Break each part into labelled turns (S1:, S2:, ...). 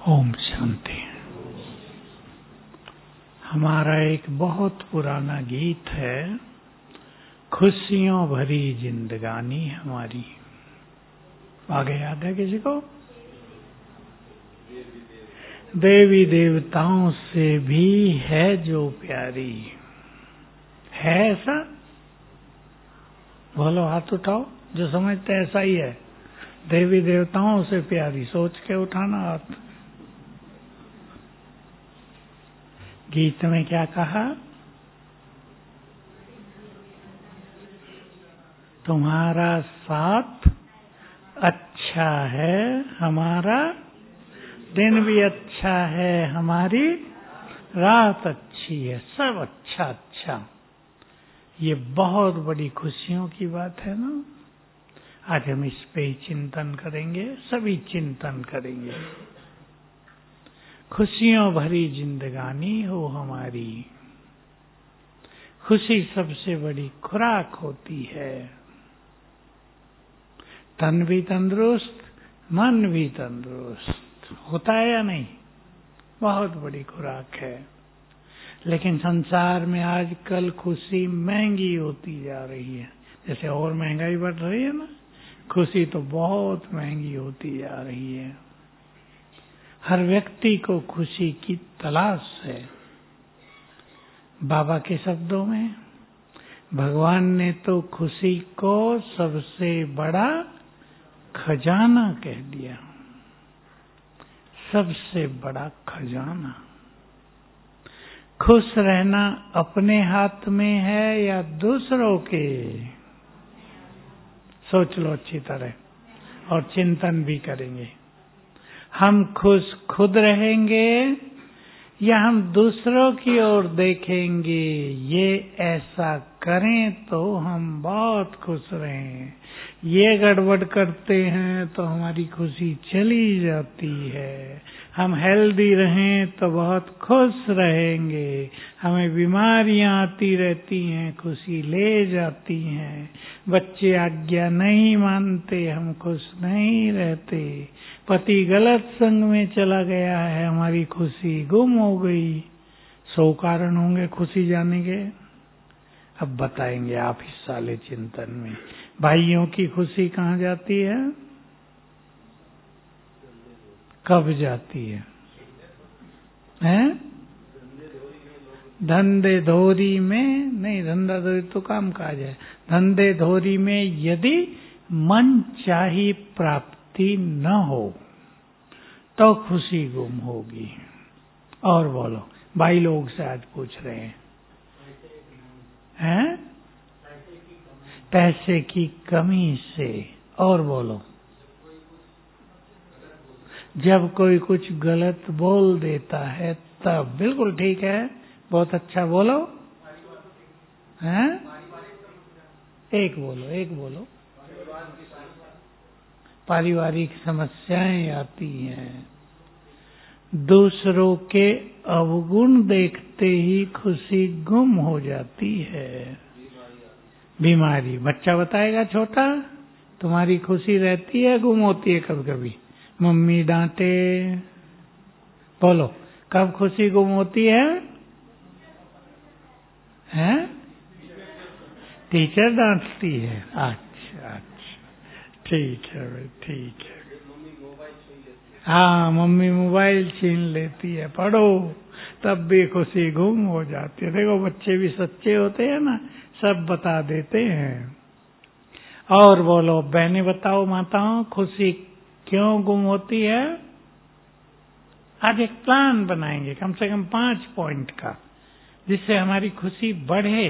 S1: ओम शांति। हमारा एक बहुत पुराना गीत है, खुशियों भरी जिंदगानी हमारी। आगे याद है किसी को? देवी देवताओं से भी है जो प्यारी। है ऐसा? बोलो, हाथ उठाओ जो समझते ऐसा ही है। देवी देवताओं से प्यारी, सोच के उठाना हाथ। गीत में क्या कहा? तुम्हारा साथ अच्छा है, हमारा दिन भी अच्छा है, हमारी रात अच्छी है, सब अच्छा अच्छा। ये बहुत बड़ी खुशियों की बात है ना। आज हम इस पे चिंतन करेंगे, सभी चिंतन करेंगे। खुशियों भरी जिंदगानी हो हमारी। खुशी सबसे बड़ी खुराक होती है। तन भी तंदुरुस्त, मन भी तंदुरुस्त होता है या नहीं? बहुत बड़ी खुराक है। लेकिन संसार में आजकल खुशी महंगी होती जा रही है। जैसे और महंगाई बढ़ रही है ना, खुशी तो बहुत महंगी होती जा रही है। हर व्यक्ति को खुशी की तलाश है। बाबा के शब्दों में भगवान ने तो खुशी को सबसे बड़ा खजाना कह दिया। सबसे बड़ा खजाना। खुश रहना अपने हाथ में है या दूसरों के? सोच लो अच्छी तरह और चिंतन भी करेंगे। हम खुश खुद रहेंगे या हम दूसरों की ओर देखेंगे? ये ऐसा करें तो हम बहुत खुश रहें, ये गड़बड़ करते हैं तो हमारी खुशी चली जाती है। हम हेल्दी रहें तो बहुत खुश रहेंगे। हमें बीमारियां आती रहती हैं, खुशी ले जाती हैं। बच्चे आज्ञा नहीं मानते, हम खुश नहीं रहते। पति गलत संग में चला गया है, हमारी खुशी गुम हो गई। 100 कारण होंगे खुशी जाने के। अब बताएंगे आप हिस्सा ले चिंतन में। भाइयों की खुशी कहाँ जाती है? कब जाती है? हैं? धंधे धोरी में नहीं, धंधा धोरी तो काम काज है। धंधे धोरी में यदि मन चाही प्राप्ति न हो तो खुशी गुम होगी। और बोलो, भाई लोग से आज पूछ रहे हैं? पैसे की कमी से। और बोलो, जब कोई कुछ गलत बोल देता है तब। बिल्कुल ठीक है, बहुत अच्छा। बोलो, हैं? एक बोलो, एक बोलो। पारिवारिक समस्याएं आती हैं। दूसरों के अवगुण देखते ही खुशी गुम हो जाती है। बीमारी। बच्चा बताएगा छोटा, तुम्हारी खुशी रहती है, गुम होती है कभी कभी? मम्मी डांटे। बोलो, कब खुशी गुम होती है? हैं? टीचर डांटती है। अच्छा अच्छा, ठीक है भाई, ठीक है। हाँ, मम्मी मोबाइल छीन लेती है, पढ़ो, तब भी खुशी गुम हो जाती है। देखो, बच्चे भी सच्चे होते हैं ना, सब बता देते हैं। और बोलो, बहनें बताओ, माताओं, खुशी क्यों गुम होती है? आज एक प्लान बनाएंगे कम से कम 5 पॉइंट का, जिससे हमारी खुशी बढ़े।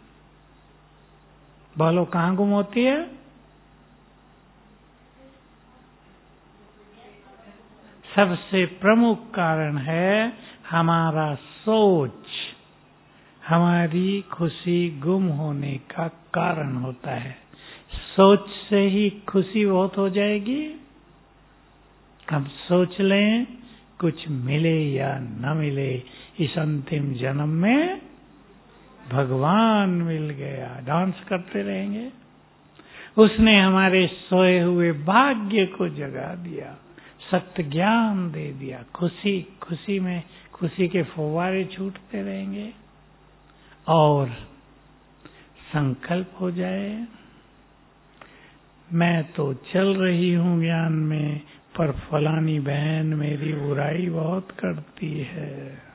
S1: बोलो, कहाँ गुम होती है? सबसे प्रमुख कारण है हमारा सोच। हमारी खुशी गुम होने का कारण होता है। सोच से ही खुशी बहुत हो जाएगी। हम सोच लें कुछ मिले या न मिले, इस अंतिम जन्म में भगवान मिल गया, डांस करते रहेंगे। उसने हमारे सोए हुए भाग्य को जगा दिया। सत्य ज्ञान दे दिया, खुशी खुशी में खुशी के फव्वारे छूटते रहेंगे और संकल्प हो जाए, मैं तो चल रही हूँ ज्ञान में, पर फलानी बहन मेरी बुराई बहुत करती है,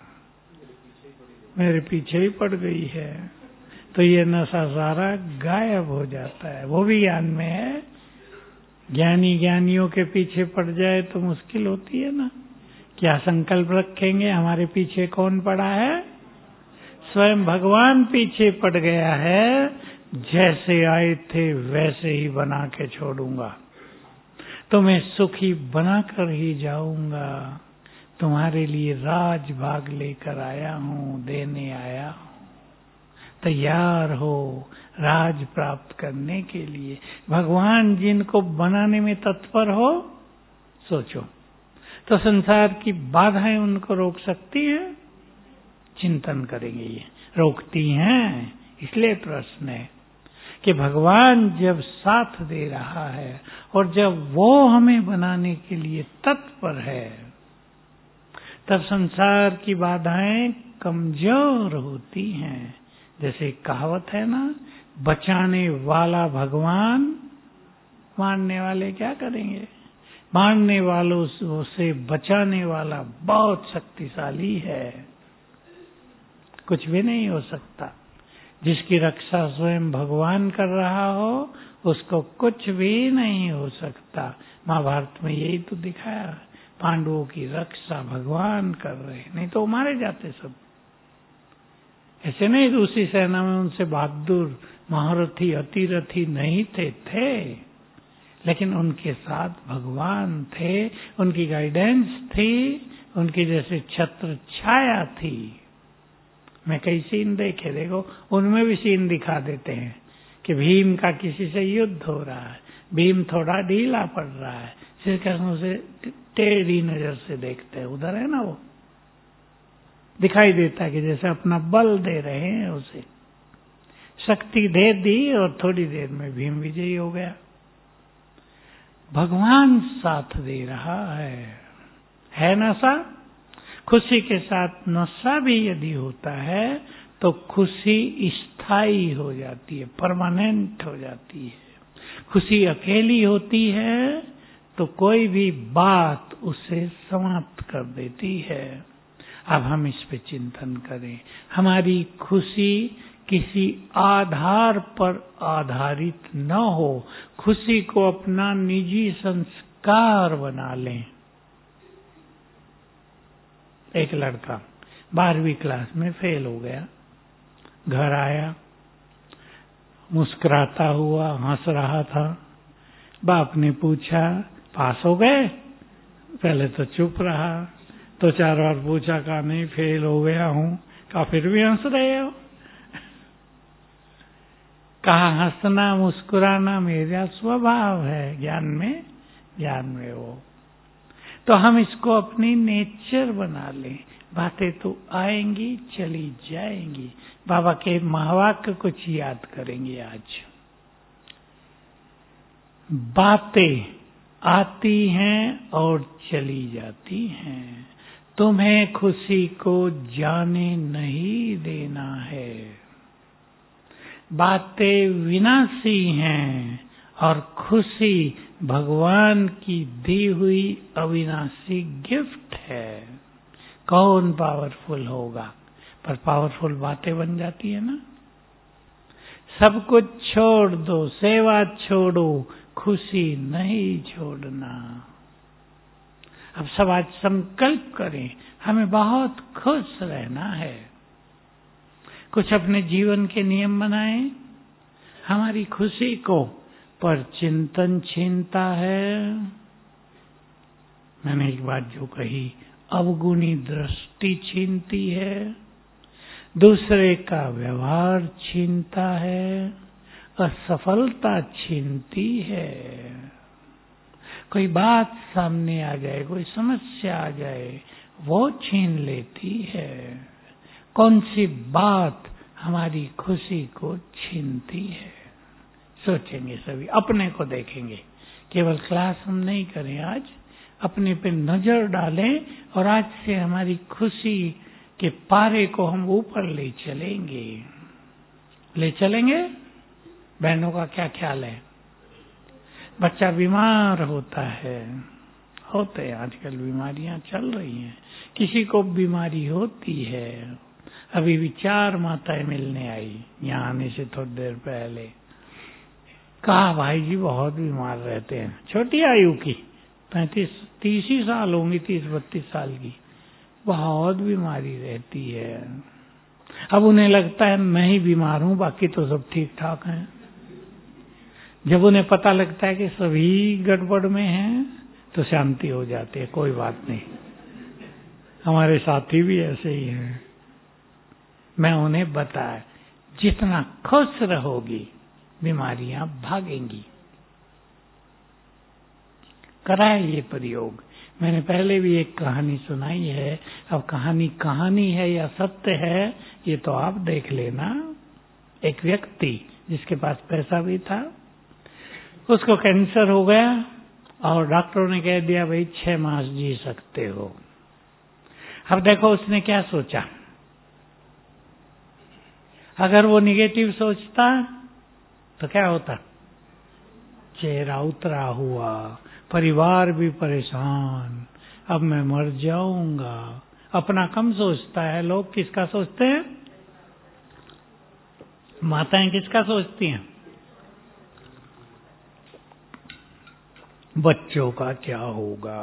S1: मेरे पीछे ही पड़ गई है। तो ये नशा सारा गायब हो जाता है, वो भी ज्ञान में है। ज्ञानी ज्ञानियों के पीछे पड़ जाए तो मुश्किल होती है ना। क्या संकल्प रखेंगे, हमारे पीछे कौन पड़ा है? स्वयं भगवान पीछे पड़ गया है, जैसे आए थे वैसे ही बना के छोड़ूंगा, तुम्हें सुखी बनाकर ही जाऊंगा, तुम्हारे लिए राज भाग लेकर आया हूँ, देने आया हूँ, तैयार हो राज प्राप्त करने के लिए। भगवान जिनको बनाने में तत्पर हो, सोचो तो संसार की बाधाएं उनको रोक सकती हैं? चिंतन करेंगे, ये रोकती हैं। इसलिए प्रश्न है कि भगवान जब साथ दे रहा है और जब वो हमें बनाने के लिए तत्पर है, तब संसार की बाधाएं कमजोर होती हैं। जैसे कहावत है ना, बचाने वाला भगवान, मारने वाले क्या करेंगे? मारने वालों से बचाने वाला बहुत शक्तिशाली है, कुछ भी नहीं हो सकता। जिसकी रक्षा स्वयं भगवान कर रहा हो, उसको कुछ भी नहीं हो सकता। महाभारत में यही तो दिखाया, पांडवों की रक्षा भगवान कर रहे, नहीं तो मारे जाते सब। ऐसे नहीं दूसरी सेना में उनसे बहादुर महारथी अतिरथी नहीं थे, लेकिन उनके साथ भगवान थे, उनकी गाइडेंस थी, उनकी जैसे छत्र छाया थी। मैं कई सीन देखे, देखो उनमें भी सीन दिखा देते हैं कि भीम का किसी से युद्ध हो रहा है, भीम थोड़ा ढीला पड़ रहा है, श्री कृष्ण उसे टेढ़ी नजर से देखते हैं, उधर है ना, वो दिखाई देता है कि जैसे अपना बल दे रहे हैं, उसे शक्ति दे दी और थोड़ी देर में भीम विजयी हो गया। भगवान साथ दे रहा है नशा। खुशी के साथ नशा भी यदि होता है तो खुशी स्थायी हो जाती है, परमानेंट हो जाती है। खुशी अकेली होती है तो कोई भी बात उसे समाप्त कर देती है। अब हम इस पे चिंतन करें, हमारी खुशी किसी आधार पर आधारित न हो, खुशी को अपना निजी संस्कार बना लें। एक लड़का 12वीं क्लास में फेल हो गया, घर आया, मुस्कुराता हुआ हंस रहा था। बाप ने पूछा, पास हो गए? पहले तो चुप रहा, तो 4 बार पूछा, कहा नहीं फेल हो गया हूं। कहा फिर भी हंस रहे हो? कहा हंसना मुस्कुराना मेरा स्वभाव है, ज्ञान में वो। तो हम इसको अपनी नेचर बना लें। बातें तो आएंगी चली जाएंगी। बाबा के महावाक्य कुछ याद करेंगे आज। बातें आती हैं और चली जाती हैं, तुम्हें खुशी को जाने नहीं देना है। बातें विनाशी हैं और खुशी भगवान की दी हुई अविनाशी गिफ्ट है। कौन पावरफुल होगा? पर पावरफुल बातें बन जाती है ना। सब कुछ छोड़ दो, सेवा छोड़ो, खुशी नहीं छोड़ना। अब सब आज संकल्प करें, हमें बहुत खुश रहना है। कुछ अपने जीवन के नियम बनाएं, हमारी खुशी को। पर चिंतन छीनता है। मैंने एक बात जो कही, अवगुणी दृष्टि छीनती है, दूसरे का व्यवहार छीनता है, असफलता छीनती है। कोई बात सामने आ जाए, कोई समस्या आ जाए, वो छीन लेती है। कौन सी बात हमारी खुशी को छीनती है? सोचेंगे सभी, अपने को देखेंगे। केवल क्लास हम नहीं करें आज, अपने पे नजर डालें और आज से हमारी खुशी के पारे को हम ऊपर ले चलेंगे। ले चलेंगे? बहनों का क्या ख्याल है? बच्चा बीमार होता है, होते हैं आजकल बीमारियां चल रही हैं, किसी को बीमारी होती है। अभी भी 4 माताएं मिलने आई यहाँ आने से थोड़ी देर पहले। कहा भाई जी बहुत बीमार रहते हैं, छोटी आयु की 35-30 ही साल होंगी, 30-32 साल की, बहुत बीमारी रहती है। अब उन्हें लगता है मैं ही बीमार हूं, बाकी तो सब ठीक ठाक हैं। जब उन्हें पता लगता है कि सभी गड़बड़ में हैं तो शांति हो जाती है, कोई बात नहीं। हमारे साथी भी ऐसे ही हैं। मैं उन्हें बताया जितना खुश रहोगी बीमारियां भागेंगी। कराए ये प्रयोग। मैंने पहले भी एक कहानी सुनाई है। अब कहानी है या सत्य है ये तो आप देख लेना। एक व्यक्ति जिसके पास पैसा भी था, उसको कैंसर हो गया और डॉक्टरों ने कह दिया भाई 6 मास जी सकते हो। अब देखो उसने क्या सोचा। अगर वो निगेटिव सोचता तो क्या होता? चेहरा उतरा हुआ, परिवार भी परेशान, अब मैं मर जाऊंगा। अपना कम सोचता है। लोग किसका सोचते हैं? माताएं किसका सोचती हैं? बच्चों का क्या होगा।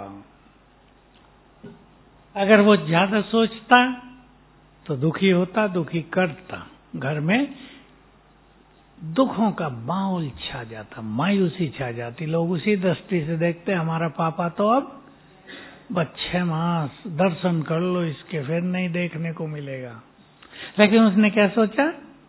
S1: अगर वो ज्यादा सोचता तो दुखी होता, दुखी करता, घर में दुखों का माहौल छा जाता, मायूसी छा जाती। लोग उसी दृष्टि से देखते हमारा पापा तो अब बस 6 मास दर्शन कर लो इसके, फिर नहीं देखने को मिलेगा। लेकिन उसने क्या सोचा?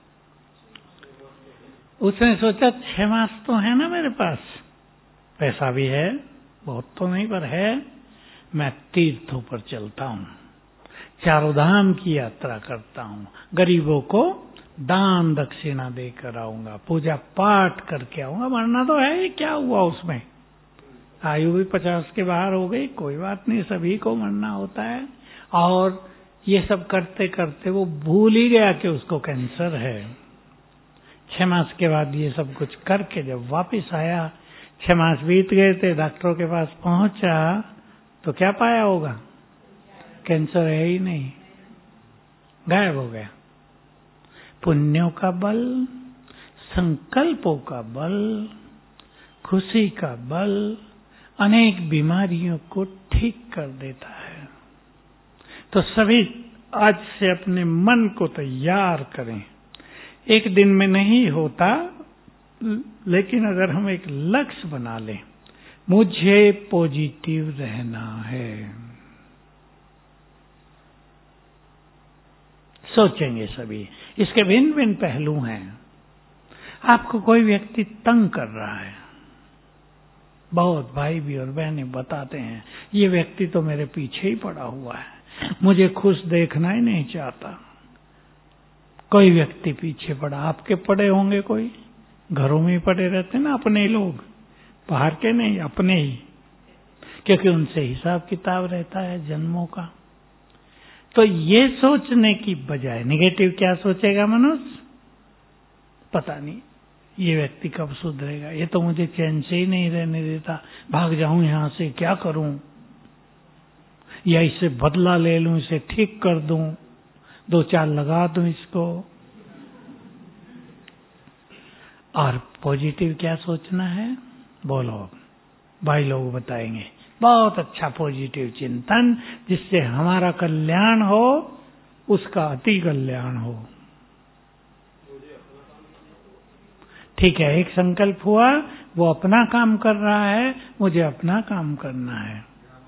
S1: उसने सोचा 6 मास तो है ना मेरे पास, पैसा भी है, बहुत तो नहीं पर है। मैं तीर्थों पर चलता हूँ, 4 धाम की यात्रा करता हूँ, गरीबों को दान दक्षिणा देकर आऊंगा, पूजा पाठ करके आऊंगा। मरना तो है, क्या हुआ उसमें? आयु भी 50 के बाहर हो गई, कोई बात नहीं, सभी को मरना होता है। और ये सब करते करते वो भूल ही गया कि उसको कैंसर है। 6 मास के बाद ये सब कुछ करके जब वापस आया, 6 मास बीत गए थे, डॉक्टरों के पास पहुंचा तो क्या पाया होगा? कैंसर है ही नहीं, गायब हो गया। पुण्यों का बल, संकल्पों का बल, खुशी का बल अनेक बीमारियों को ठीक कर देता है। तो सभी आज से अपने मन को तैयार करें। एक दिन में नहीं होता, लेकिन अगर हम एक लक्ष्य बना लें, मुझे पॉजिटिव रहना है, सोचेंगे सभी। इसके भिन्न भिन्न पहलू हैं। आपको कोई व्यक्ति तंग कर रहा है, बहुत भाई भी और बहनें बताते हैं ये व्यक्ति तो मेरे पीछे ही पड़ा हुआ है, मुझे खुश देखना ही नहीं चाहता। कोई व्यक्ति पीछे पड़ा, आपके पड़े होंगे, कोई घरों में ही पड़े रहते ना अपने ही लोग, बाहर के नहीं, अपने ही, क्योंकि उनसे हिसाब किताब रहता है जन्मों का। तो ये सोचने की बजाय नेगेटिव क्या सोचेगा मनुष्य? पता नहीं ये व्यक्ति कब सुधरेगा, ये तो मुझे चैन से ही नहीं रहने देता, भाग जाऊं यहां से, क्या करूं, या इससे बदला ले लूं, इसे ठीक कर दूं, 2-4 लगा दूं इसको। और पॉजिटिव क्या सोचना है? बोलो, भाई लोग बताएंगे। बहुत अच्छा पॉजिटिव चिंतन, जिससे हमारा कल्याण हो, उसका अति कल्याण हो। ठीक है, एक संकल्प हुआ, वो अपना काम कर रहा है, मुझे अपना काम करना है।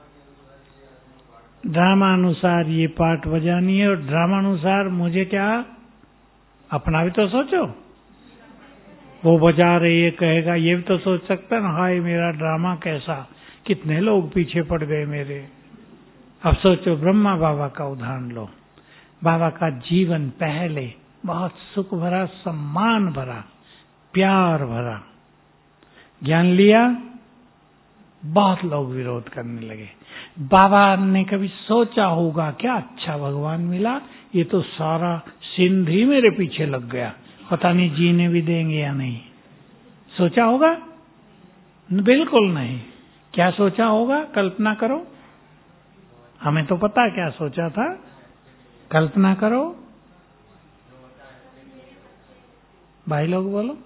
S1: ड्रामा अनुसार ये पार्ट बजानी है और ड्रामा अनुसार मुझे क्या, अपना भी तो सोचो। वो बजा रही है, कहेगा, ये भी तो सोच सकता है ना, हाय मेरा ड्रामा कैसा, कितने लोग पीछे पड़ गए मेरे। अब सोचो, ब्रह्मा बाबा का उदाहरण लो। बाबा का जीवन पहले बहुत सुख भरा, सम्मान भरा, प्यार भरा। ज्ञान लिया, बहुत लोग विरोध करने लगे। बाबा ने कभी सोचा होगा क्या, अच्छा भगवान मिला, ये तो सारा सिंध ही मेरे पीछे लग गया, पता नहीं जीने भी देंगे या नहीं। सोचा होगा? बिल्कुल नहीं। क्या सोचा होगा? कल्पना करो। हमें तो पता क्या सोचा था, कल्पना करो। भाई लोग बोलो।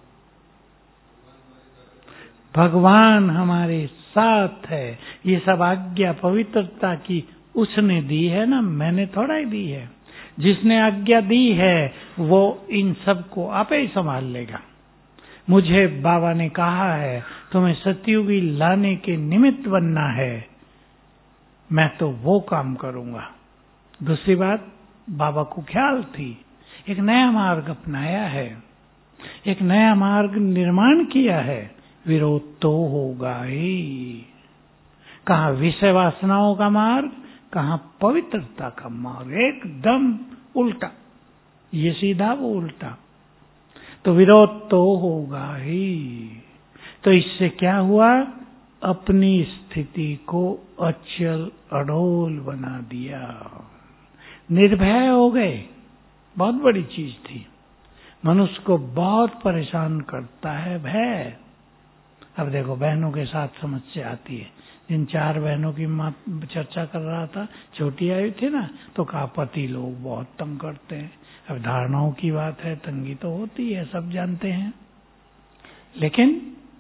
S1: भगवान हमारे साथ है, ये सब आज्ञा पवित्रता की उसने दी है ना, मैंने थोड़ा ही दी है। जिसने आज्ञा दी है वो इन सब को आपे ही संभाल लेगा। मुझे बाबा ने कहा है तुम्हें सतयुगी लाने के निमित्त बनना है, मैं तो वो काम करूंगा। दूसरी बात, बाबा को ख्याल थी, एक नया मार्ग अपनाया है, एक नया मार्ग निर्माण किया है। विरोध तो होगा ही। कहाँ विषय वासनाओं का मार्ग, कहाँ पवित्रता का मार्ग, एकदम उल्टा। ये सीधा, वो उल्टा। तो विरोध तो होगा ही। तो इससे क्या हुआ? अपनी स्थिति को अचल अडोल बना दिया, निर्भय हो गए। बहुत बड़ी चीज थी। मनुष्य को बहुत परेशान करता है भय। अब देखो बहनों के साथ समस्या आती है। जिन 4 बहनों की मां चर्चा कर रहा था, छोटी आई थी ना, तो कहा पति लोग बहुत तंग करते हैं। अब धारणाओं की बात है, तंगी तो होती है, सब जानते हैं। लेकिन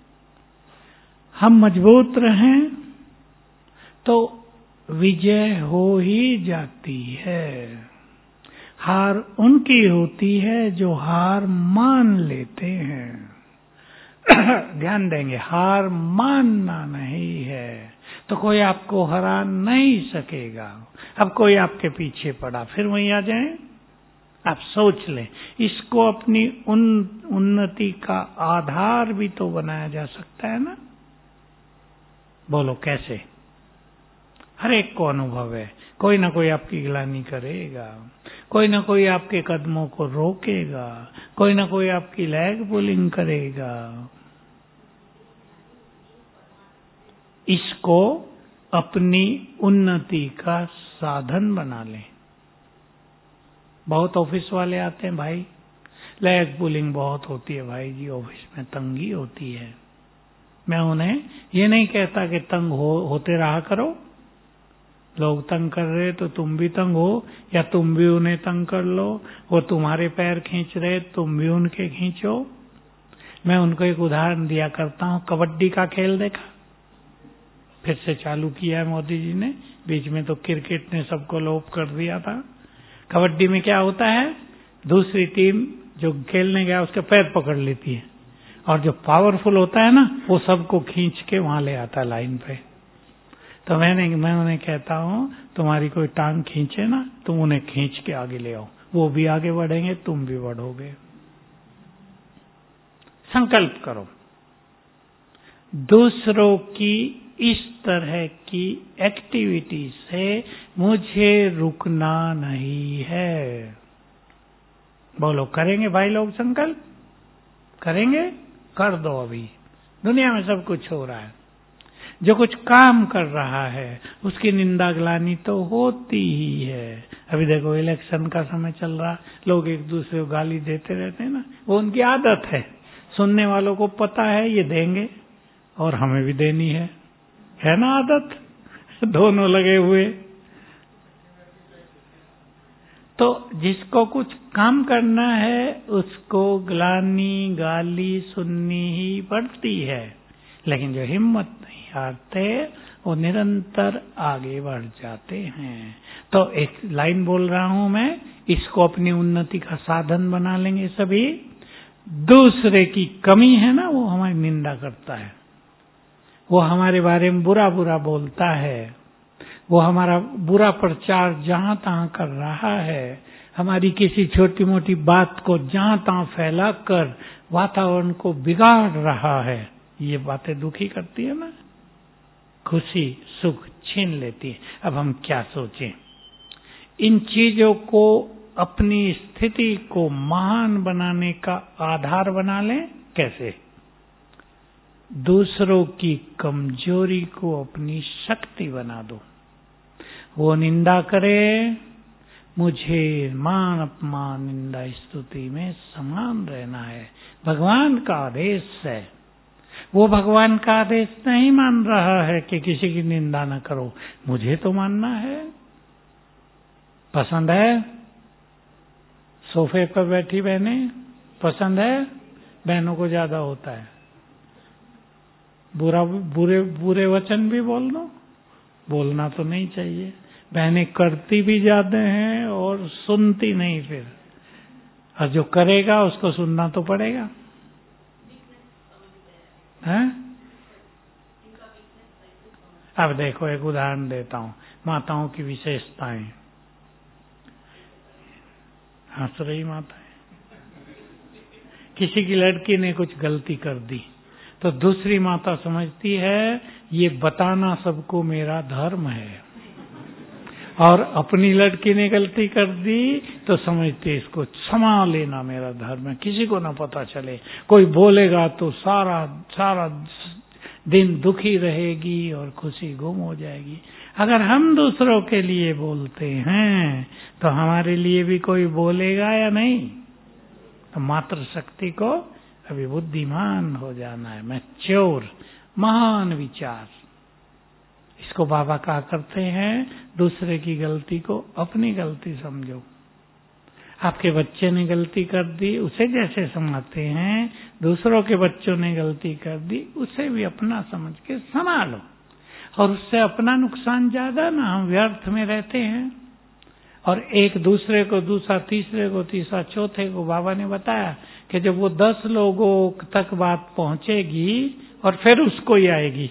S1: हम मजबूत रहें तो विजय हो ही जाती है। हार उनकी होती है जो हार मान लेते हैं। ध्यान देंगे, हार मानना नहीं है तो कोई आपको हरा नहीं सकेगा। अब कोई आपके पीछे पड़ा, फिर वहीं आ जाए। आप सोच लें, इसको अपनी उन्नति का आधार भी तो बनाया जा सकता है ना। बोलो कैसे? हर एक को अनुभव है, कोई ना कोई आपकी गिलानी करेगा, कोई ना कोई आपके कदमों को रोकेगा, कोई ना कोई आपकी लैग पुलिंग करेगा। इसको अपनी उन्नति का साधन बना लें। बहुत ऑफिस वाले आते हैं, भाई लैग पुलिंग बहुत होती है भाई जी, ऑफिस में तंगी होती है। मैं उन्हें ये नहीं कहता कि तंग होते रहा करो। लोग तंग कर रहे तो तुम भी तंग हो, या तुम भी उन्हें तंग कर लो। वो तुम्हारे पैर खींच रहे, तुम भी उनके खींचो। मैं उनको एक उदाहरण दिया करता हूँ। कबड्डी का खेल देखा, फिर से चालू किया है मोदी जी ने। बीच में तो क्रिकेट ने सबको लोप कर दिया था। कबड्डी में क्या होता है, दूसरी टीम जो खेलने गया उसके पैर पकड़ लेती है, और जो पावरफुल होता है ना, वो सबको खींच के वहां ले आता है लाइन पे। तो मैं उन्हें कहता हूँ, तुम्हारी कोई टांग खींचे ना, तुम उन्हें खींच के आगे ले आओ, वो भी आगे बढ़ेंगे, तुम भी बढ़ोगे। संकल्प करो। दूसरों की इस तरह की एक्टिविटी से मुझे रुकना नहीं है। बोलो करेंगे भाई लोग? संकल्प करेंगे? कर दो। अभी दुनिया में सब कुछ हो रहा है। जो कुछ काम कर रहा है उसकी निंदा ग्लानि तो होती ही है। अभी देखो इलेक्शन का समय चल रहा, लोग एक दूसरे को गाली देते रहते हैं ना, वो उनकी आदत है। सुनने वालों को पता है ये देंगे और हमें भी देनी है ना आदत। दोनों लगे हुए। तो जिसको कुछ काम करना है उसको ग्लानि गाली सुननी ही पड़ती है, लेकिन जो हिम्मत नहीं हारते वो निरंतर आगे बढ़ जाते हैं। तो एक लाइन बोल रहा हूं मैं, इसको अपनी उन्नति का साधन बना लेंगे सभी। दूसरे की कमी है ना, वो हमारी निंदा करता है, वो हमारे बारे में बुरा बुरा बोलता है, वो हमारा बुरा प्रचार जहां तहां कर रहा है, हमारी किसी छोटी मोटी बात को जहां तहां फैलाकर वातावरण को बिगाड़ रहा है। ये बातें दुखी करती है ना, खुशी सुख छीन लेती है। अब हम क्या सोचें? इन चीजों को अपनी स्थिति को महान बनाने का आधार बना लें। कैसे? दूसरों की कमजोरी को अपनी शक्ति बना दो। वो निंदा करे, मुझे मान अपमान निंदा स्तुति में समान रहना है। भगवान का आदेश है। वो भगवान का आदेश नहीं मान रहा है कि किसी की निंदा न करो, मुझे तो मानना है। पसंद है सोफे पर बैठी बहनें? पसंद है? बहनों को ज्यादा होता है। बुरे वचन भी बोल दो, बोलना तो नहीं चाहिए। बहनें करती भी ज्यादा हैं और सुनती नहीं फिर, और जो करेगा उसको सुनना तो पड़ेगा। हैं? अब देखो एक उदाहरण देता हूँ, माताओं की विशेषताएं। हंस रही माता है। किसी की लड़की ने कुछ गलती कर दी तो दूसरी माता समझती है ये बताना सबको मेरा धर्म है, और अपनी लड़की ने गलती कर दी तो समझते इसको क्षमा लेना मेरा धर्म है, किसी को ना पता चले। कोई बोलेगा तो सारा दिन दुखी रहेगी और खुशी गुम हो जाएगी। अगर हम दूसरों के लिए बोलते हैं तो हमारे लिए भी कोई बोलेगा या नहीं? तो मातृ शक्ति को अभी बुद्धिमान हो जाना है, मैच्योर, महान विचार। इसको बाबा कहा करते हैं, दूसरे की गलती को अपनी गलती समझो। आपके बच्चे ने गलती कर दी, उसे जैसे समझते हैं, दूसरों के बच्चों ने गलती कर दी, उसे भी अपना समझ के संभालो। और उससे अपना नुकसान ज्यादा ना, हम व्यर्थ में रहते हैं। और एक दूसरे को दूसरा, तीसरे को तीसरा, चौथे को बाबा ने बताया कि जब वो 10 लोगों तक बात पहुंचेगी और फिर उसको ही आएगी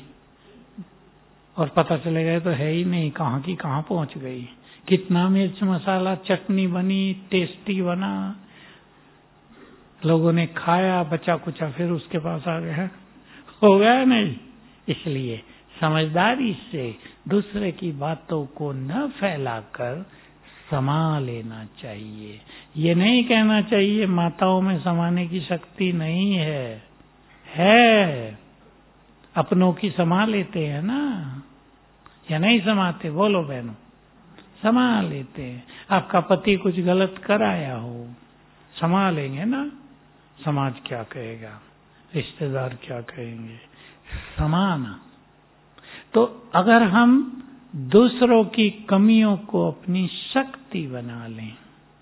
S1: और पता चलेगा तो है ही नहीं, कहाँ की कहाँ पहुंच गई। कितना मिर्च मसाला चटनी बनी, टेस्टी बना, लोगों ने खाया, बचा कुचा फिर उसके पास आ गया, हो गया नहीं। इसलिए समझदारी से दूसरे की बातों को न फैलाकर समा लेना चाहिए। ये नहीं कहना चाहिए माताओं में समाने की शक्ति नहीं है। अपनों की समा लेते हैं ना, या नहीं समाते? बोलो बहनों, समा लेते हैं। आपका पति कुछ गलत कराया हो, समा लेंगे ना। समाज क्या कहेगा, रिश्तेदार क्या कहेंगे, समाना। तो अगर हम दूसरों की कमियों को अपनी शक्ति बना लें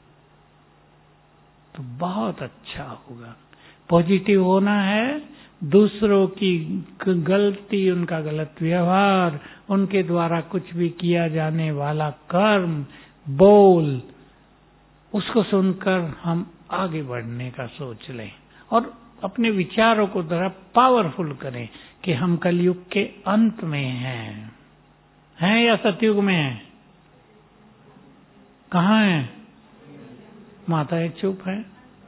S1: तो बहुत अच्छा होगा। पॉजिटिव होना है, दूसरों की गलती, उनका गलत व्यवहार, उनके द्वारा कुछ भी किया जाने वाला कर्म, बोल, उसको सुनकर हम आगे बढ़ने का सोच लें और अपने विचारों को जरा पावरफुल करें कि हम कलयुग के अंत में हैं या सतयुग में हैं? कहाँ हैं? माताएं चुप है।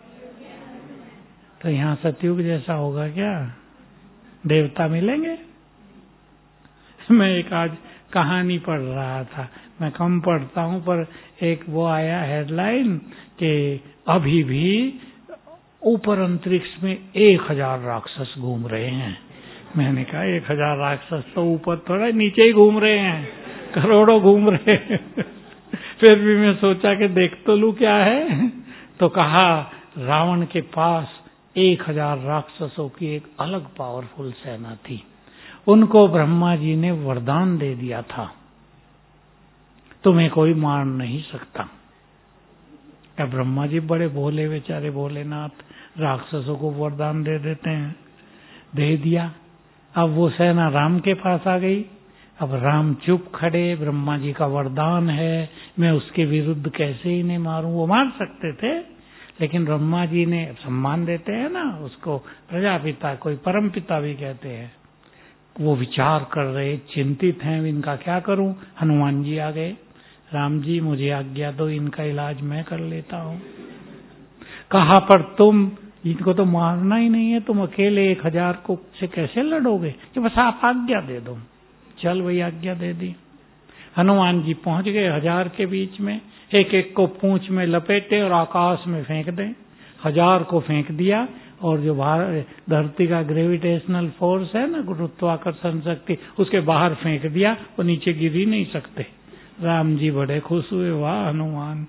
S1: तो यहाँ सतयुग जैसा होगा क्या? देवता मिलेंगे? मैं एक आज कहानी पढ़ रहा था, मैं कम पढ़ता हूँ, पर एक वो आया हेडलाइन कि अभी भी ऊपर अंतरिक्ष में 1000 राक्षस घूम रहे हैं। मैंने कहा 1000 राक्षस तो ऊपर थोड़ा, नीचे ही घूम रहे हैं, करोड़ों घूम रहे हैं। फिर भी मैं सोचा कि देख तो लूं क्या है। तो कहा रावण के पास 1000 राक्षसों की एक अलग पावरफुल सेना थी। उनको ब्रह्मा जी ने वरदान दे दिया था, तुम्हें कोई मार नहीं सकता। क्या ब्रह्मा जी बड़े भोले, बेचारे भोलेनाथ, राक्षसों को वरदान दे देते हैं। दे दिया। अब वो सेना राम के पास आ गई। अब राम चुप खड़े, ब्रह्मा जी का वरदान है, मैं उसके विरुद्ध कैसे इन्हें मारूं। वो मार सकते थे, लेकिन ब्रह्मा जी ने, सम्मान देते हैं ना उसको, प्रजापिता, कोई परम पिता भी कहते हैं। वो विचार कर रहे, चिंतित हैं, इनका क्या करूं। हनुमान जी आ गए, राम जी मुझे आज्ञा दो, इनका इलाज मैं कर लेता हूं। कहा पर तुम, इनको तो मारना ही नहीं है, तुम अकेले 1000 को से कैसे लड़ोगे, कि बस आप आज्ञा दे दो। चल वही आज्ञा दे दी। हनुमान जी पहुंच गए 1000 के बीच में, एक एक को पूंछ में लपेटे और आकाश में फेंक दें। 1000 को फेंक दिया और जो बाहर धरती का ग्रेविटेशनल फोर्स है ना, गुरुत्वाकर्षण शक्ति, उसके बाहर फेंक दिया, वो नीचे गिर ही नहीं सकते। राम जी बड़े खुश हुए, वाह हनुमान।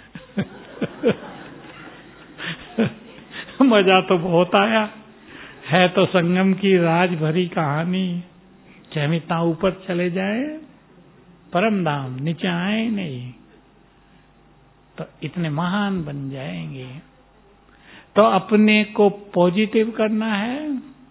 S1: मजा तो बहुत आया, है तो संगम की राज भरी कहानी। क्या हम इतना ऊपर चले जाए, परम धाम, नीचे आए नहीं तो इतने महान बन जाएंगे। तो अपने को पॉजिटिव करना है,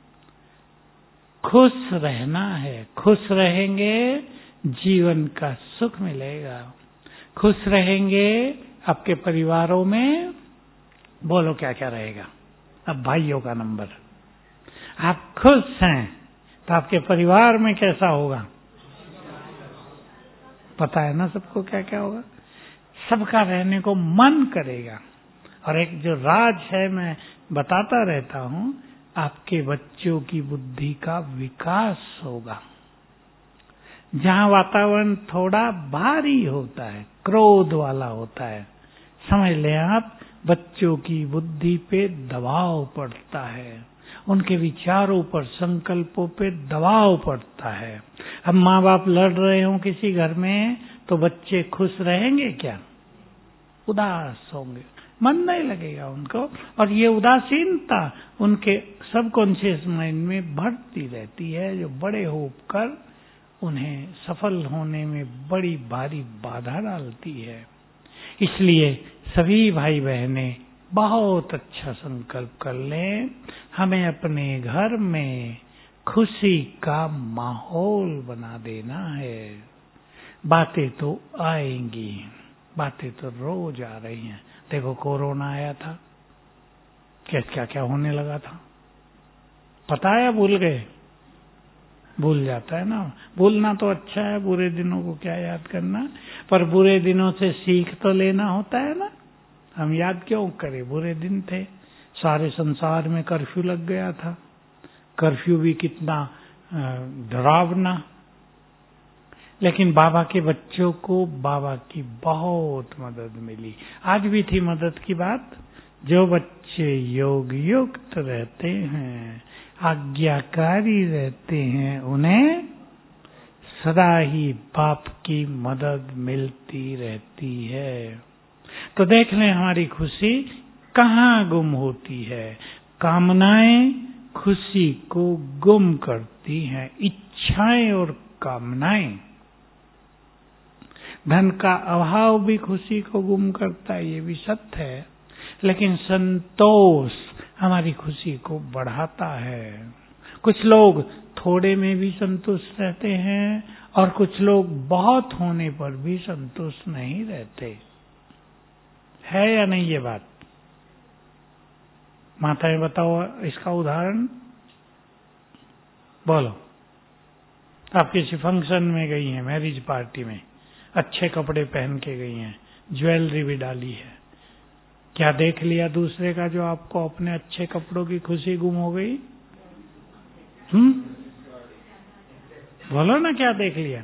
S1: खुश रहना है। खुश रहेंगे जीवन का सुख मिलेगा। खुश रहेंगे आपके परिवारों में, बोलो क्या क्या रहेगा। अब भाइयों का नंबर, आप खुश हैं तो आपके परिवार में कैसा होगा, पता है ना सबको क्या क्या होगा। सबका रहने को मन करेगा। और एक जो राज है, मैं बताता रहता हूं, आपके बच्चों की बुद्धि का विकास होगा। जहां वातावरण थोड़ा भारी होता है, क्रोध वाला होता है, समझ लें आप, बच्चों की बुद्धि पे दबाव पड़ता है, उनके विचारों पर, संकल्पों पे दबाव पड़ता है। अब माँ बाप लड़ रहे हो किसी घर में, तो बच्चे खुश रहेंगे क्या? उदास होंगे, मन नहीं लगेगा उनको। और ये उदासीनता उनके सबकॉन्शियस माइंड में बढ़ती रहती है, जो बड़े होकर उन्हें सफल होने में बड़ी भारी बाधा डालती है। इसलिए सभी भाई बहनें बहुत अच्छा संकल्प कर लें, हमें अपने घर में खुशी का माहौल बना देना है। बातें तो आएंगी, बातें तो रोज आ रही हैं। देखो कोरोना आया था, क्या क्या होने लगा था, पता है? भूल गए? भूल जाता है ना। भूलना तो अच्छा है, बुरे दिनों को क्या याद करना, पर बुरे दिनों से सीख तो लेना होता है ना। हम याद क्यों करें, बुरे दिन थे, सारे संसार में कर्फ्यू लग गया था। कर्फ्यू भी कितना डरावना, लेकिन बाबा के बच्चों को बाबा की बहुत मदद मिली। आज भी थी मदद की बात। जो बच्चे योग युक्त रहते हैं, आज्ञाकारी रहते हैं, उन्हें सदा ही बाप की मदद मिलती रहती है। तो देख लें हमारी खुशी कहाँ गुम होती है। कामनाएं खुशी को गुम करती हैं, इच्छाएं और कामनाएं। धन का अभाव भी खुशी को गुम करता है, ये भी सत्य है। लेकिन संतोष हमारी खुशी को बढ़ाता है। कुछ लोग थोड़े में भी संतुष्ट रहते हैं, और कुछ लोग बहुत होने पर भी संतुष्ट नहीं रहते। है या नहीं ये बात? माताएं बताओ इसका उदाहरण, बोलो। आप किसी फंक्शन में गई हैं, मैरिज पार्टी में, अच्छे कपड़े पहन के गई हैं, ज्वेलरी भी डाली है, क्या देख लिया दूसरे का जो आपको अपने अच्छे कपड़ों की खुशी गुम हो गई? बोलो ना, क्या देख लिया?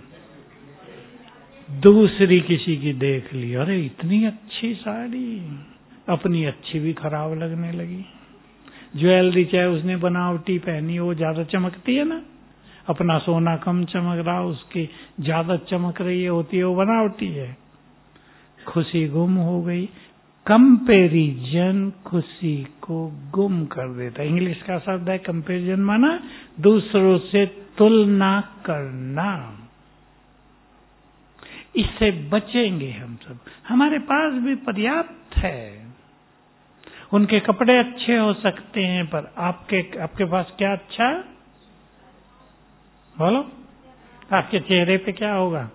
S1: दूसरी किसी की देख ली, अरे इतनी अच्छी साड़ी, अपनी अच्छी भी खराब लगने लगी। ज्वेलरी चाहे उसने बनावटी पहनी, वो ज्यादा चमकती है ना। अपना सोना कम चमक रहा, उसकी ज्यादा चमक रही होती है, वो बनावटी है। खुशी गुम हो गई। कंपैरिजन खुशी को गुम कर देता है। इंग्लिश का शब्द है कंपैरिजन, माना दूसरों से तुलना करना। इससे बचेंगे हम सब। हमारे पास भी पर्याप्त है। उनके कपड़े अच्छे हो सकते हैं, पर आपके पास क्या अच्छा? बोलो, आपके चेहरे पे क्या होगा?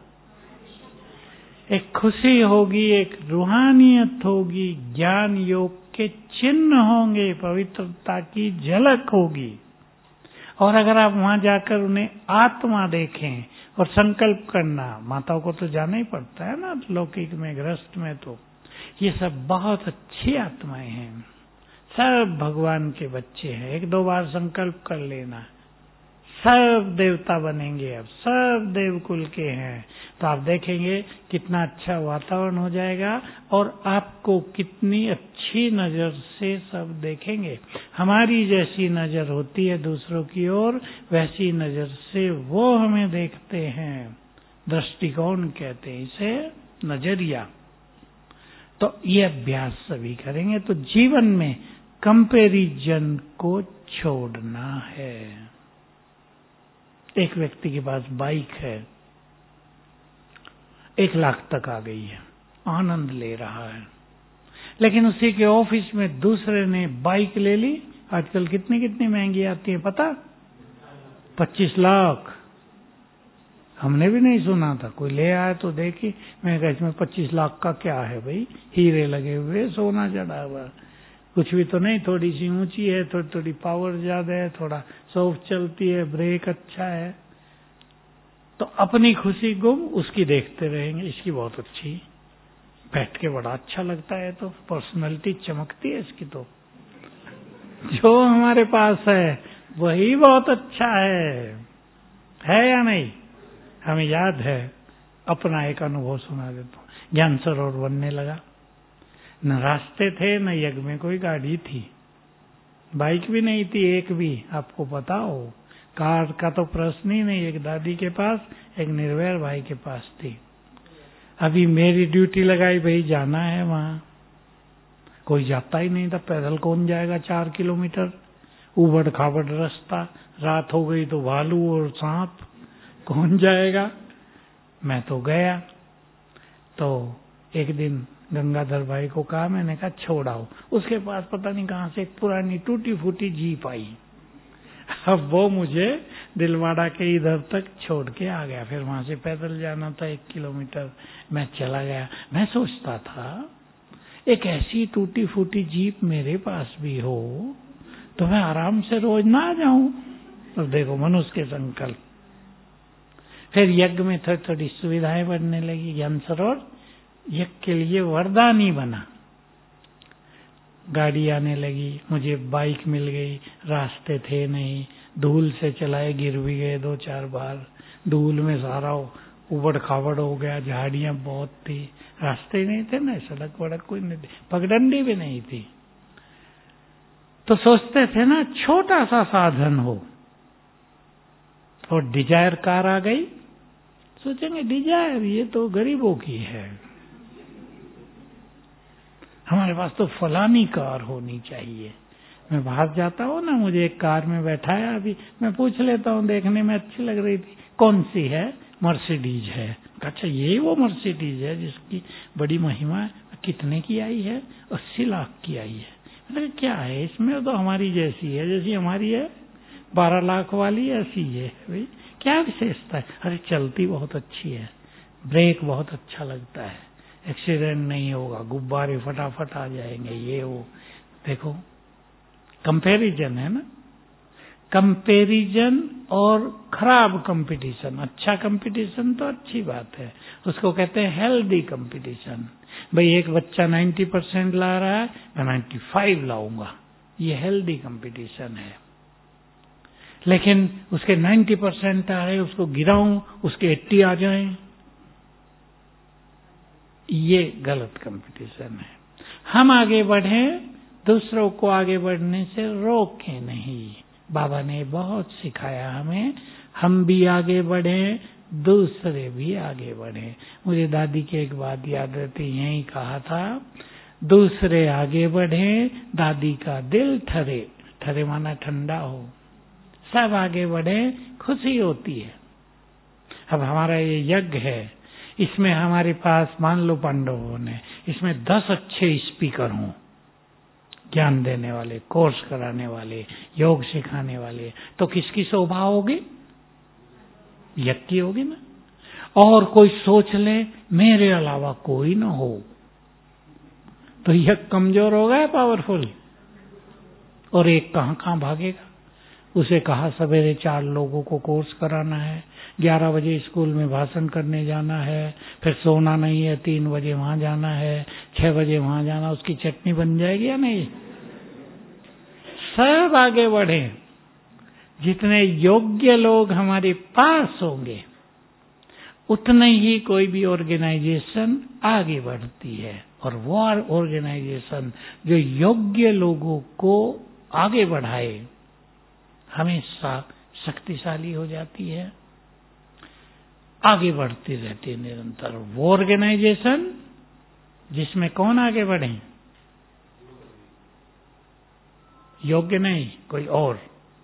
S1: एक खुशी होगी, एक रूहानियत होगी, ज्ञान योग के चिन्ह होंगे, पवित्रता की झलक होगी। और अगर आप वहां जाकर उन्हें आत्मा देखें और संकल्प करना, माताओं को तो जाना ही पड़ता है ना लौकिक में, गृहस्थ में, तो ये सब बहुत अच्छी आत्माएं हैं, सब भगवान के बच्चे हैं। एक दो बार संकल्प कर लेना, सब देवता बनेंगे, अब सब देवकुल के हैं। तो आप देखेंगे कितना अच्छा वातावरण हो जाएगा और आपको कितनी अच्छी नजर से सब देखेंगे। हमारी जैसी नजर होती है दूसरों की ओर, वैसी नजर से वो हमें देखते हैं। दृष्टिकोण कहते हैं इसे, नजरिया। तो ये अभ्यास सभी करेंगे तो जीवन में कंपैरिजन को छोड़ना है। एक व्यक्ति के पास बाइक है, 1 लाख तक आ गई है, आनंद ले रहा है, लेकिन उसी के ऑफिस में दूसरे ने बाइक ले ली। आजकल कितनी महंगी आती है पता? 25 लाख। हमने भी नहीं सुना था, कोई ले आया तो देखी, मैं कहा इसमें 25 लाख का क्या है भाई, हीरे लगे हुए, सोना चढ़ा हुआ, कुछ भी तो नहीं, थोड़ी सी ऊंची है, थोड़ी पावर ज्यादा है, थोड़ा सॉफ्ट चलती है, ब्रेक अच्छा है। तो अपनी खुशी गुम उसकी देखते रहेंगे, इसकी बहुत अच्छी, बैठ के बड़ा अच्छा लगता है, तो पर्सनालिटी चमकती है इसकी। तो जो हमारे पास है वही बहुत अच्छा है या नहीं? हमें याद है, अपना एक अनुभव सुना देता हूँ। ज्ञान सरोवर बनने लगा, न रास्ते थे न यज्ञ में कोई गाड़ी थी, बाइक भी नहीं थी एक भी, आपको पता हो, कार का तो प्रश्न ही नहीं। एक दादी के पास, एक निर्वैर भाई के पास थी। अभी मेरी ड्यूटी लगाई, भाई जाना है वहां, कोई जाता ही नहीं था, पैदल कौन जाएगा 4 किलोमीटर, उबड़ खाबड़ रास्ता, रात हो गई तो भालू और सांप, कौन जाएगा? मैं तो गया। तो एक दिन गंगाधर भाई को कहा, मैंने कहा छोड़ाओ, उसके पास पता नहीं कहां से एक पुरानी टूटी फूटी जीप आई। अब वो मुझे दिलवाड़ा के इधर तक छोड़ के आ गया, फिर वहां से पैदल जाना था 1 किलोमीटर, मैं चला गया। मैं सोचता था एक ऐसी टूटी फूटी जीप मेरे पास भी हो तो मैं आराम से रोज ना आ जाऊं। तो देखो मनुष्य के संकल्प। फिर यज्ञ में थोड़ी सुविधाएं बढ़ने लगी। ज्ञान सरोवर यज्ञ के लिए वरदान ही बना, गाड़ी आने लगी, मुझे बाइक मिल गई, रास्ते थे नहीं, धूल से चलाए, गिर भी गए 2-4 बार, धूल में सारा उबड़ खाबड़ हो गया, झाड़ियां बहुत थी, रास्ते नहीं थे ना, सड़क वड़क कोई नहीं थी, पगडंडी भी नहीं थी। तो सोचते थे ना छोटा सा साधन हो, और डिजायर कार आ गई, सोचेंगे डिजायर ये तो गरीबों की है, हमारे पास तो फलानी कार होनी चाहिए। मैं बाहर जाता हूँ ना, मुझे एक कार में बैठाया, अभी मैं पूछ लेता हूँ, देखने में अच्छी लग रही थी, कौन सी है? मर्सिडीज है। अच्छा यही वो मर्सिडीज है जिसकी बड़ी महिमा है? कितने की आई है? 80 लाख की आई है। मतलब क्या है इसमें, तो हमारी जैसी है, जैसी हमारी है, 12 लाख वाली ऐसी है भाई, क्या विशेषता है? अरे चलती बहुत अच्छी है, ब्रेक बहुत अच्छा लगता है, एक्सीडेंट नहीं होगा, गुब्बारे फटाफट आ जाएंगे, ये वो। देखो कंपैरिजन है ना, कंपैरिजन और खराब कंपटीशन। अच्छा कंपटीशन तो अच्छी बात है, उसको कहते हैं हेल्दी कंपटीशन। भाई एक बच्चा 90% ला रहा है, मैं 95 लाऊंगा, ये हेल्दी कंपटीशन है। लेकिन उसके 90% आ रहे, उसको गिराऊं, उसके 80 आ जाएं, ये गलत कंपटीशन है। हम आगे बढ़ें, दूसरों को आगे बढ़ने से रोकें नहीं। बाबा ने बहुत सिखाया हमें, हम भी आगे बढ़ें, दूसरे भी आगे बढ़ें। मुझे दादी की एक बात याद रहती, यही कहा था, दूसरे आगे बढ़ें, दादी का दिल ठरे, ठरे माना ठंडा हो, सब आगे बढ़े, खुशी होती है। अब हमारा ये यज्ञ है, इसमें हमारे पास मान लो पांडवों ने, इसमें 10 अच्छे स्पीकर हों, ज्ञान देने वाले, कोर्स कराने वाले, योग सिखाने वाले, तो किसकी शोभा होगी? यज्ञ की होगी ना। और कोई सोच ले मेरे अलावा कोई ना हो, तो यज्ञ कमजोर हो गया, पावरफुल। और एक कहां भागेगा? उसे कहा सवेरे 4 लोगों को कोर्स कराना है, 11 बजे स्कूल में भाषण करने जाना है, फिर सोना नहीं है, 3 बजे वहां जाना है, 6 बजे वहां जाना, उसकी चटनी बन जाएगी या नहीं? सब आगे बढ़े, जितने योग्य लोग हमारे पास होंगे उतने ही कोई भी ऑर्गेनाइजेशन आगे बढ़ती है, और वो ऑर्गेनाइजेशन जो योग्य लोगों को आगे बढ़ाए हमेशा शक्तिशाली हो जाती है, आगे बढ़ती रहती है निरंतर। वो ऑर्गेनाइजेशन जिसमें कौन आगे बढ़े? योग्य नहीं, कोई और,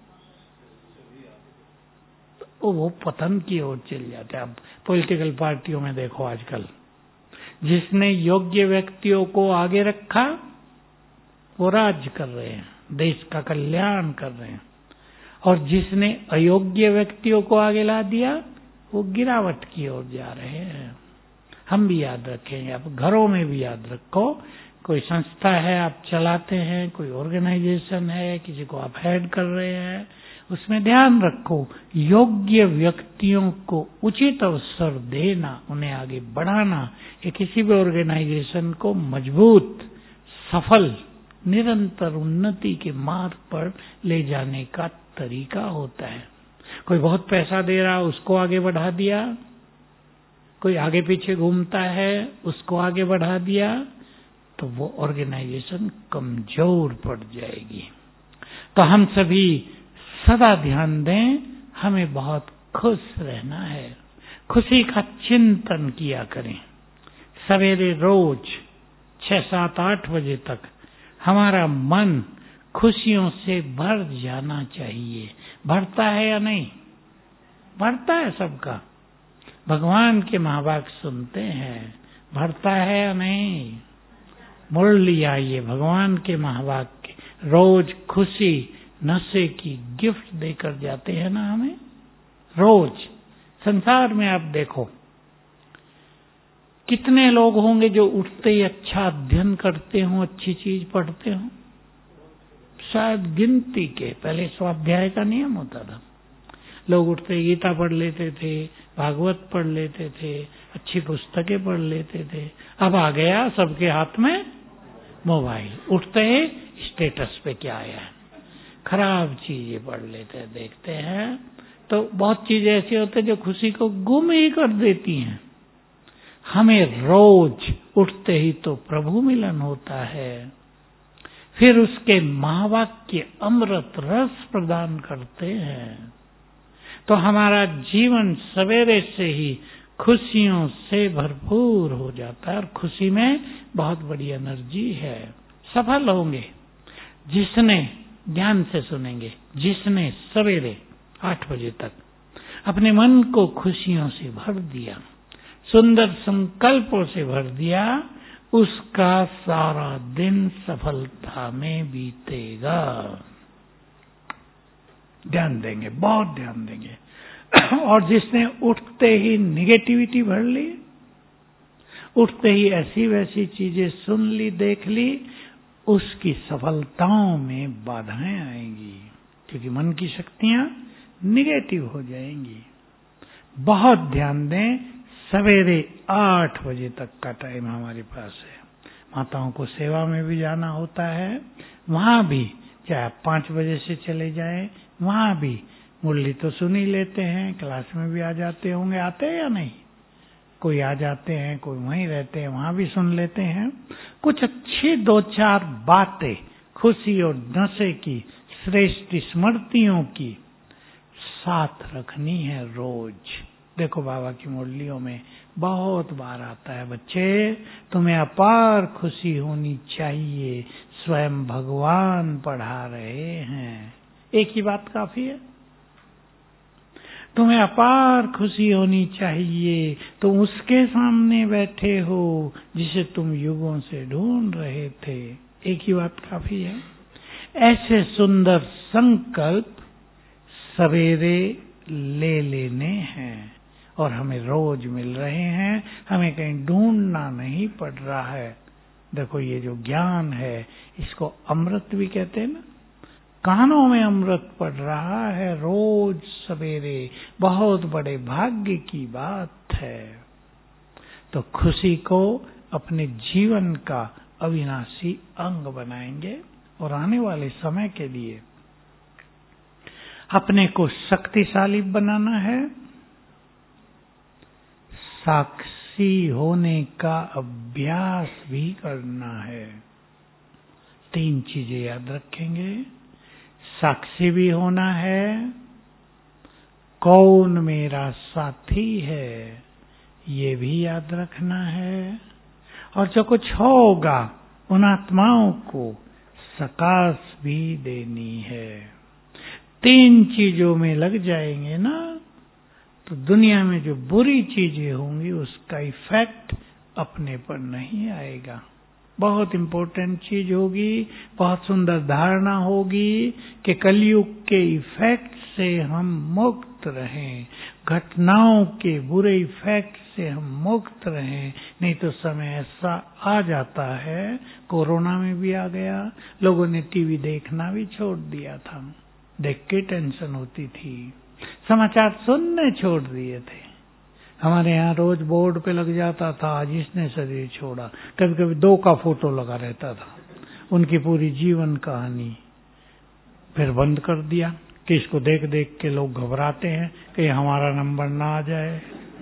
S1: तो वो पतन की ओर चल जाते हैं। अब पॉलिटिकल पार्टियों में देखो आजकल, जिसने योग्य व्यक्तियों को आगे रखा वो राज्य कर रहे हैं, देश का कल्याण कर रहे हैं, और जिसने अयोग्य व्यक्तियों को आगे ला दिया वो गिरावट की ओर जा रहे हैं। हम भी याद रखेंगे, आप घरों में भी याद रखो, कोई संस्था है आप चलाते हैं, कोई ऑर्गेनाइजेशन है, किसी को आप हेड कर रहे हैं, उसमें ध्यान रखो योग्य व्यक्तियों को उचित अवसर देना, उन्हें आगे बढ़ाना, ये किसी भी ऑर्गेनाइजेशन को मजबूत, सफल, निरंतर उन्नति के मार्ग पर ले जाने का तरीका होता है। कोई बहुत पैसा दे रहा उसको आगे बढ़ा दिया, कोई आगे पीछे घूमता है उसको आगे बढ़ा दिया, तो वो ऑर्गेनाइजेशन कमजोर पड़ जाएगी। तो हम सभी सदा ध्यान दें, हमें बहुत खुश रहना है, खुशी का चिंतन किया करें। सवेरे रोज 6, 7, 8 बजे तक हमारा मन खुशियों से भर जाना चाहिए। भरता है या नहीं? भरता है सबका। भगवान के महावाक्य सुनते हैं, भरता है या नहीं? मुरली आइए, भगवान के महावाक्य रोज खुशी नशे की गिफ्ट देकर जाते हैं ना हमें रोज। संसार में आप देखो कितने लोग होंगे जो उठते ही अच्छा अध्ययन करते हो, अच्छी चीज पढ़ते हो, शायद गिनती के। पहले स्वाध्याय का नियम होता था, लोग उठते ही गीता पढ़ लेते थे, भागवत पढ़ लेते थे, अच्छी पुस्तकें पढ़ लेते थे। अब आ गया सबके हाथ में मोबाइल, उठते ही स्टेटस पे क्या आया है, खराब चीजें पढ़ लेते हैं, देखते हैं। तो बहुत चीजें ऐसी होती है जो खुशी को गुम ही कर देती हैं। हमें रोज उठते ही तो प्रभु मिलन होता है, फिर उसके महावाक्य अमृत रस प्रदान करते हैं, तो हमारा जीवन सवेरे से ही खुशियों से भरपूर हो जाता है। और खुशी में बहुत बड़ी एनर्जी है। सफल होंगे जिसने, ध्यान से सुनेंगे, जिसने सवेरे 8 बजे तक अपने मन को खुशियों से भर दिया, सुंदर संकल्पों से भर दिया, उसका सारा दिन सफलता में बीतेगा। ध्यान देंगे, बहुत ध्यान देंगे। और जिसने उठते ही निगेटिविटी भर ली, उठते ही ऐसी वैसी चीजें सुन ली, देख ली, उसकी सफलताओं में बाधाएं आएंगी, क्योंकि मन की शक्तियां निगेटिव हो जाएंगी। बहुत ध्यान दें, सवेरे 8 बजे तक का टाइम हमारे पास है। माताओं को सेवा में भी जाना होता है, वहां भी चाहे आप 5 बजे से चले जाएं, वहां भी मुरली तो सुन ही लेते हैं, क्लास में भी आ जाते होंगे, आते हैं या नहीं? कोई आ जाते हैं, कोई वहीं रहते हैं, वहां भी सुन लेते हैं। कुछ अच्छी 2-4 बातें खुशी और नशे की, श्रेष्ठ स्मृतियों की साथ रखनी है रोज। देखो बाबा की मुरलियों में बहुत बार आता है, बच्चे तुम्हें अपार खुशी होनी चाहिए, स्वयं भगवान पढ़ा रहे हैं। एक ही बात काफी है। तुम्हें अपार खुशी होनी चाहिए, तुम उसके सामने बैठे हो जिसे तुम युगों से ढूंढ रहे थे। एक ही बात काफी है। ऐसे सुंदर संकल्प सवेरे ले लेने हैं, और हमें रोज मिल रहे हैं, हमें कहीं ढूंढना नहीं पड़ रहा है। देखो ये जो ज्ञान है इसको अमृत भी कहते हैं ना, कानों में अमृत पड़ रहा है रोज सवेरे, बहुत बड़े भाग्य की बात है। तो खुशी को अपने जीवन का अविनाशी अंग बनाएंगे, और आने वाले समय के लिए अपने को शक्तिशाली बनाना है, साक्षी होने का अभ्यास भी करना है। 3 चीजें याद रखेंगे। साक्षी भी होना है, कौन मेरा साथी है ये भी याद रखना है, और जो कुछ होगा उन आत्माओं को सकाश भी देनी है। 3 चीजों में लग जाएंगे ना, तो दुनिया में जो बुरी चीजें होंगी उसका इफेक्ट अपने पर नहीं आएगा। बहुत इंपॉर्टेंट चीज होगी, बहुत सुंदर धारणा होगी कि कलयुग के इफेक्ट से हम मुक्त रहें, घटनाओं के बुरे इफेक्ट से हम मुक्त रहें। नहीं तो समय ऐसा आ जाता है, कोरोना में भी आ गया, लोगों ने टीवी देखना भी छोड़ दिया था, देख के टेंशन होती थी, समाचार सुनने छोड़ दिए थे। हमारे यहाँ रोज बोर्ड पे लग जाता था, आज इसने शरीर छोड़ा, कभी कभी 2 का फोटो लगा रहता था, उनकी पूरी जीवन कहानी। फिर बंद कर दिया कि इसको देख देख के लोग घबराते हैं कि हमारा नंबर ना आ जाए।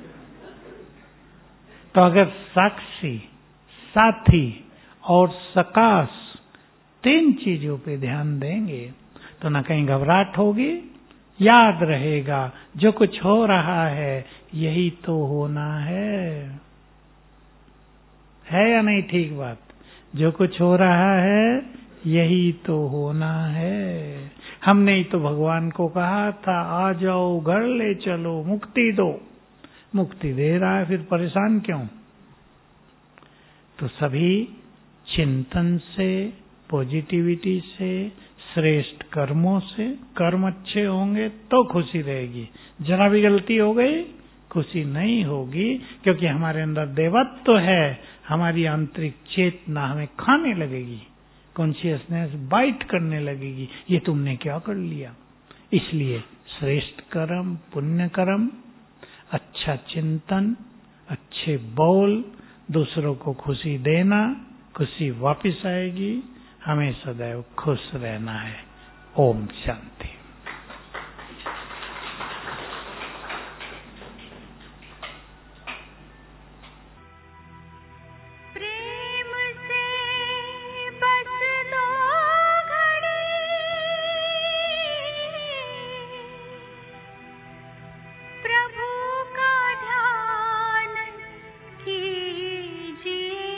S1: तो अगर साक्षी, साथी और सकाश 3 चीजों पे ध्यान देंगे तो न कहीं घबराहट होगी, याद रहेगा जो कुछ हो रहा है यही तो होना है या नहीं? ठीक बात, जो कुछ हो रहा है यही तो होना है। हमने ही तो भगवान को कहा था, आ जाओ घर ले चलो, मुक्ति दो। मुक्ति दे रहा है, फिर परेशान क्यों? तो सभी चिंतन से, पॉजिटिविटी से, श्रेष्ठ कर्मों से, कर्म अच्छे होंगे तो खुशी रहेगी। जरा भी गलती हो गई खुशी नहीं होगी, क्योंकि हमारे अंदर देवत्व तो है, हमारी आंतरिक चेतना हमें खाने लगेगी, कॉन्शियसनेस बाइट करने लगेगी, ये तुमने क्या कर लिया। इसलिए श्रेष्ठ कर्म, पुण्य कर्म, अच्छा चिंतन, अच्छे बोल, दूसरों को खुशी देना, खुशी वापस आएगी। हमें सदैव खुश रहना है। ओम शांति।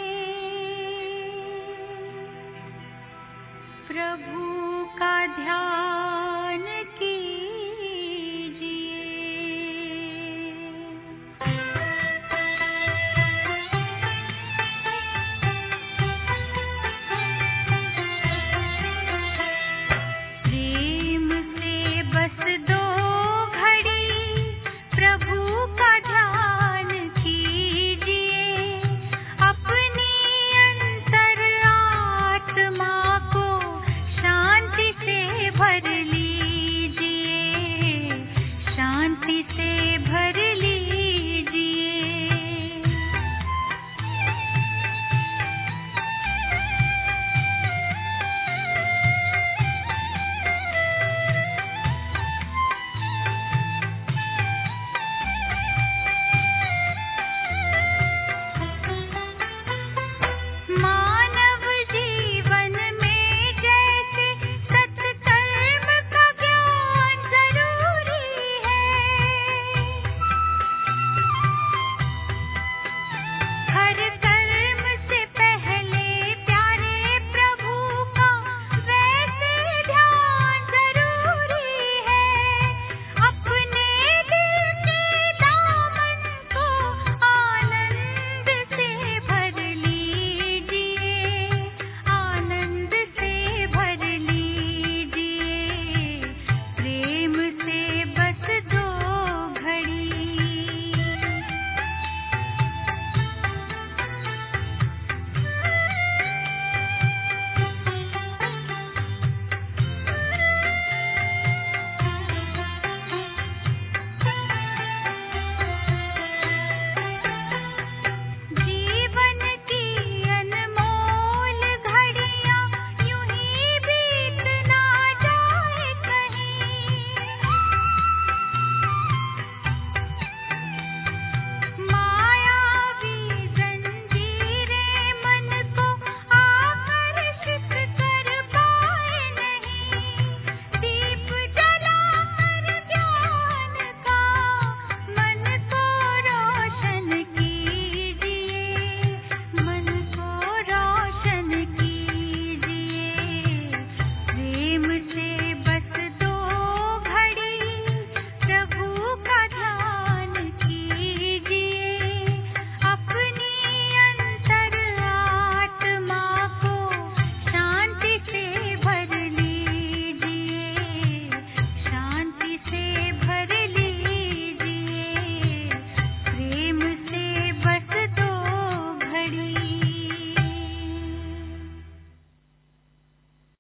S2: प्रभु का ध्यान